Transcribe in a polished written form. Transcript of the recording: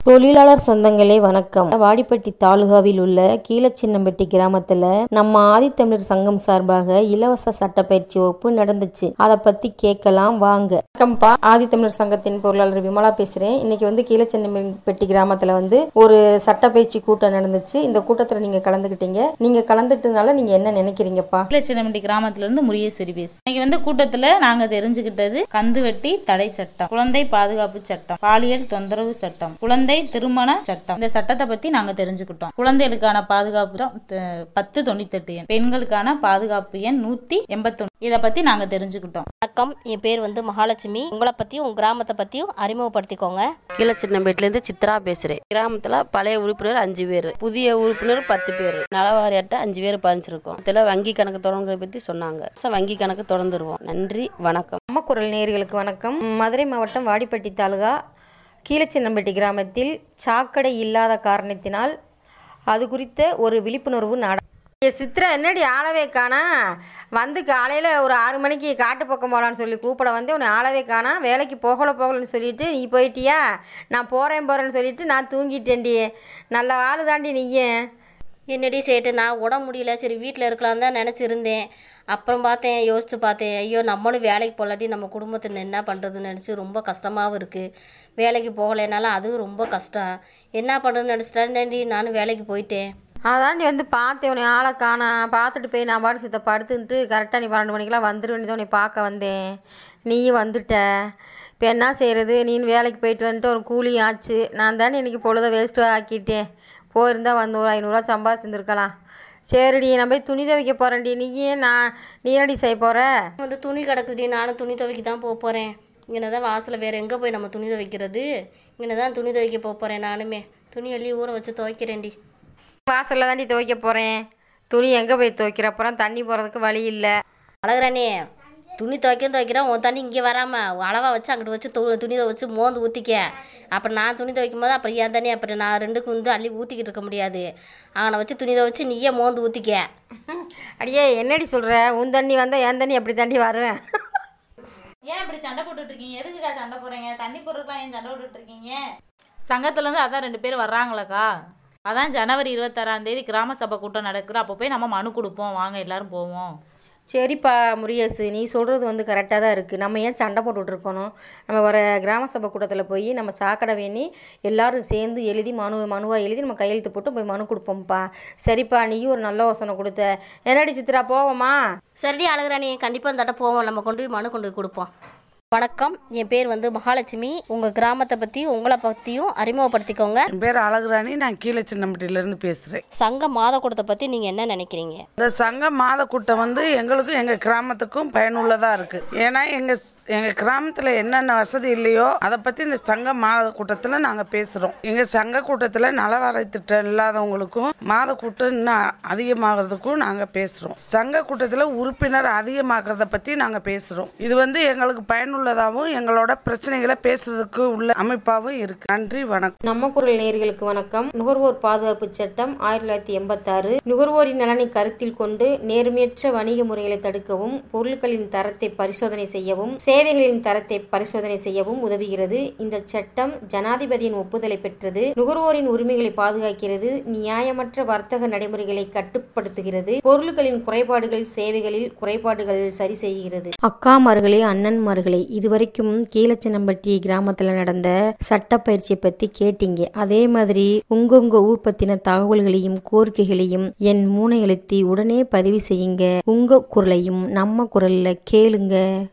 தொழிலாளர் சொந்தங்களே வணக்கம். வாடிப்பட்டி தாலுகாவில் உள்ள கீழச்சின்னம்பட்டி கிராமத்துல நம்ம ஆதித்தமிழர் சங்கம் சார்பாக இலவச சட்டப்பயிற்சி வகுப்பு நடந்துச்சு. அதை பத்தி கேட்கலாம் வாங்க. வணக்கம்ப்பா, ஆதித்தமிழர் சங்கத்தின் பொருளாளர் விமலா பேசுறேன். இன்னைக்கு கீழச்சின்னம்பட்டி கிராமத்துல ஒரு சட்டப்பயிற்சி கூட்டம் நடந்துச்சு. இந்த கூட்டத்துல நீங்க கலந்துக்கிட்டீங்க. நீங்க கலந்துட்டதுனால நீங்க என்ன நினைக்கிறீங்கப்பா? கீழச்சின்னம்பட்டி கிராமத்துல இருந்து முரியேஸ்வரி பேசு. இன்னைக்கு கூட்டத்துல நாங்க தெரிஞ்சுக்கிட்டது கந்துவட்டி தடை சட்டம், குழந்தை பாதுகாப்பு சட்டம், பாலியல் தொந்தரவு சட்டம், குழந்தை திருமண சட்டம். இந்த சட்டத்தை பத்தி நாங்க தெரிஞ்சுக்கிட்டோம். குழந்தைகளுக்கான பாதுகாப்பு 1098 எண், பெண்களுக்கான பாதுகாப்பு எண் 181. இத பத்தி நாங்க தெரிஞ்சுக்கிட்டோம். வணக்கம், என் பேர் மகாலட்சுமி. உங்களை பத்தியும் உங்க கிராமத்தை பத்தியும் அறிமுகப்படுத்திக்கோங்க. கீழச்சின்னம்பேட்டில இருந்து சித்ரா பேசுறேன். கிராமத்துல பழைய உறுப்பினர் 5 பேர், புதிய உறுப்பினர் 10 பேர், நலவாரி அட்டை 5 பேர் பதிஞ்சிருக்கோம். இதுல வங்கி கணக்கு தொடங்குறத பத்தி சொன்னாங்க. வங்கி கணக்கு தொடர்ந்துருவோம். நன்றி, வணக்கம். நம்ம குரல் நேயர்களுக்கு வணக்கம். மதுரை மாவட்டம் வாடிப்பட்டி தாலுகா கீழச்சின்னம்பட்டி கிராமத்தில் சாக்கடை இல்லாத காரணத்தினால் அது குறித்த ஒரு விழிப்புணர்வு சித்ரா என்னடி ஆளவே காணா? காலையில் ஒரு 6 மணிக்கு காட்டு பக்கம் போகலான்னு சொல்லி கூப்பிட உன்னை ஆளவே காணா. வேலைக்கு போகலன்னு சொல்லிட்டு நீ போயிட்டியா? நான் போகிறேன்னு சொல்லிட்டு நான் தூங்கிட்டேன்டி. நல்ல ஆளு தாண்டி நீயே. என்னடி சேட்டு, நான் உடம்பு முடியல, சரி வீட்டில் இருக்கலான்னு தான் நினச்சிருந்தேன். அப்புறம் யோசித்து பார்த்தேன், ஐயோ நம்மளும் வேலைக்கு போகலாட்டி நம்ம குடும்பத்தில் என்ன பண்ணுறதுன்னு நினச்சி ரொம்ப கஷ்டமாகவும் இருக்குது. வேலைக்கு போகலைனாலும் அதுவும் ரொம்ப கஷ்டம். என்ன பண்ணுறதுன்னு நினச்சிட்டாண்டி நானும் வேலைக்கு போயிட்டேன். அதாண்டி பார்த்தேன், உன்னை ஆளை காணா. பார்த்துட்டு போய் நான் பாட்டு சித்த படுத்துன்ட்டு கரெக்டாக நீ 12 மணிக்கெலாம் வந்துட வேண்டியதான். உன்னை பார்க்க வந்தேன், நீயும் வந்துட்ட. இப்போ என்ன செய்கிறது? நீನು வேலைக்கு போயிட்டு வந்துட்டு ஒரு கூலி ஆச்சு. நான் தானே இன்றைக்கி பொழுதை வேஸ்ட்டாக ஆக்கிட்டேன். போயிருந்தா ஒரு 500 சம்பாதிச்சுருந்துருக்கலாம். சரிடி, நான் போய் துணி துவைக்க போகிறேன்டி. நீ என்னடி செய்ய போகிற? துணி கிடக்குதுடி, நானும் துணி துவைக்க தான் போக போகிறேன். இங்கே தான் வாசலில் வேறு எங்கே போய் நம்ம துணி துவைக்கிறது? இங்கே தான் துணி துவைக்க போக போகிறேன். நானுமே துணி அள்ளி ஊற வச்சு துவைக்கிறேன்டி. வாசலில் தாண்டி துவைக்க போகிறேன். துணி எங்கே போய் துவைக்கிற? அப்புறம் தண்ணி போகிறதுக்கு வழி இல்லை. அழகுறானே, துணி துவைக்கிறேன். உன் தண்ணி இங்கே வராமல் அளவாக வச்சு அங்கிட்டு வச்சு துணி வச்சு மோந்து ஊற்றிக்க. அப்புறம் நான் துணி துவைக்கும் போது அப்புறம் என் தண்ணி அப்புறம் நான் 2க்கும் அள்ளி ஊற்றிக்கிட்டு இருக்க முடியாது. அவனை வச்சு துணி துவைச்சு நீயே மோந்து ஊற்றிக்க. அடியே என்னடி சொல்கிற? உன் தண்ணி வந்தால் என் தண்ணி அப்படி தாண்டி வருவேன். ஏன் இப்படி சண்டை போட்டுட்டு இருக்கீங்க? எதுக்குக்கா சண்டை போடுறீங்க? தண்ணி போடுறதுலாம் ஏன் சண்டை போட்டுட்டு இருக்கீங்க? சங்கத்துலேருந்து அதான் 2 பேர் வர்றாங்களக்கா. அதான் ஜனவரி 26ஆம் தேதி கிராம சபை கூட்டம் நடக்குது. அப்போ போய் நம்ம மனு கொடுப்போம், வாங்க எல்லாரும் போவோம். சரிப்பா முரியேசு, நீ சொல்கிறது கரெக்டாக தான் இருக்குது. நம்ம ஏன் சண்டை போட்டுட்ருக்கணும்? நம்ம வர கிராம சபை கூட்டத்தில் போய் நம்ம சாக்கடை வேணி எல்லோரும் சேர்ந்து எழுதி மனுவாக எழுதி நம்ம கையெழுத்து போட்டு போய் மனு கொடுப்போம்ப்பா. சரிப்பா, நீயும் ஒரு நல்ல யோசனை கொடுத்த. என்னடி சித்ரா, போவோமா? சரிடி அழகுறானி, கண்டிப்பாக இந்த தடவை போவோம். நம்ம கொண்டு போய் மனு கொண்டு போய் கொடுப்போம். வணக்கம், என் பேர் மகாலட்சுமி. உங்கள் கிராமத்தை பற்றியும் உங்களை பற்றியும் அறிமுகப்படுத்திக்கோங்க. என் பேர் அழகுராணி, நான் கீழச்சின்னம்பட்டியிலேருந்து பேசுகிறேன். சங்க மாத கூட்டத்தை பற்றி நீங்கள் என்ன நினைக்கிறீங்க? இந்த சங்க மாத கூட்டம் எங்களுக்கும் எங்கள் கிராமத்துக்கும் பயனுள்ளதாக இருக்குது. ஏன்னா எங்கள் கிராமத்தில் என்னென்ன வசதி இல்லையோ அதை பற்றி இந்த சங்க மாத கூட்டத்தில் நாங்கள் பேசுகிறோம். எங்கள் சங்க கூட்டத்தில் நலவாரி திட்டம் இல்லாதவங்களுக்கும் மாத கூட்டம் இன்னும் அதிகமாகிறதுக்கும் நாங்கள் பேசுகிறோம். சங்க கூட்டத்தில் உறுப்பினர் அதிகமாகிறத பற்றி நாங்கள் பேசுகிறோம். இது எங்களுக்கு பயனுள்ள உள்ளதாகவும் எங்களோட பிரச்சனைகளை பேசுறதுக்கு உள்ள அமைப்பாகவும் இருக்கு. நன்றி, வணக்கம். நம்ம குரல் நேயர்களுக்கு வணக்கம். நுகர்வோர் பாதுகாப்பு சட்டம் 1986 நுகர்வோரின் நலனை கருத்தில் கொண்டு நேர்மையற்ற வணிக முறைகளை தடுக்கவும், பொருட்களின் தரத்தை பரிசோதனை செய்யவும், சேவைகளின் தரத்தை பரிசோதனை செய்யவும் உதவுகிறது. இந்த சட்டம் ஜனாதிபதியின் ஒப்புதலை பெற்றது. நுகர்வோரின் உரிமைகளை பாதுகாக்கிறது. நியாயமற்ற வர்த்தக நடைமுறைகளை கட்டுப்படுத்துகிறது. பொருட்களின் குறைபாடுகள், சேவைகளில் குறைபாடுகள் சரி செய்கிறது. அக்காமார்களே, அண்ணன்மார்களே, இதுவரைக்கும் கீழச்சின்னம்பட்டி கிராமத்துல நடந்த சட்டப்பயிற்சியை பத்தி கேட்டீங்க. அதே மாதிரி உங்க ஊர் பத்தின தகவல்களையும் கோரிக்கைகளையும் என் 3 எழுத்தி உடனே பதிவு செய்யுங்க. உங்க குரலையும் நம்ம குரல்ல கேளுங்க.